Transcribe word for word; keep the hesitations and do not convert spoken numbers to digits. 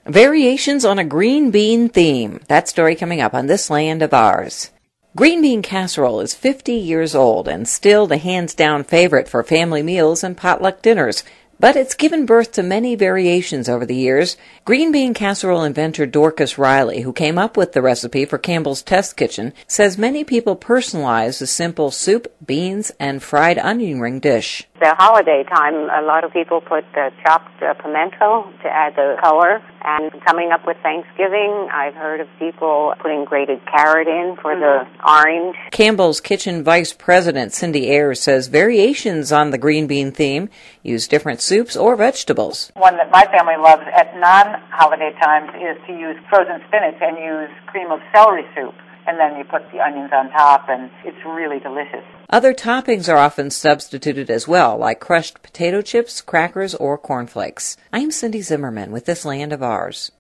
Variations on a green bean theme. That story coming up on This Land of Ours. Green bean casserole is fifty years old and still the hands-down favorite for family meals and potluck dinners. But it's given birth to many variations over the years. Green bean casserole inventor Dorcas Riley, who came up with the recipe for Campbell's Test Kitchen, says many people personalize the simple soup, beans, and fried onion ring dish. The holiday time, a lot of people put uh, chopped uh, pimento to add the color. And coming up with Thanksgiving, I've heard of people putting grated carrot in for mm-hmm. the orange. Campbell's Kitchen Vice President Cindy Ayers says variations on the green bean theme use different soups or vegetables. One that my family loves at non-holiday times is to use frozen spinach and use cream of celery soup. And then you put the onions on top, and it's really delicious. Other toppings are often substituted as well, like crushed potato chips, crackers, or cornflakes. I'm Cindy Zimmerman with This Land of Ours.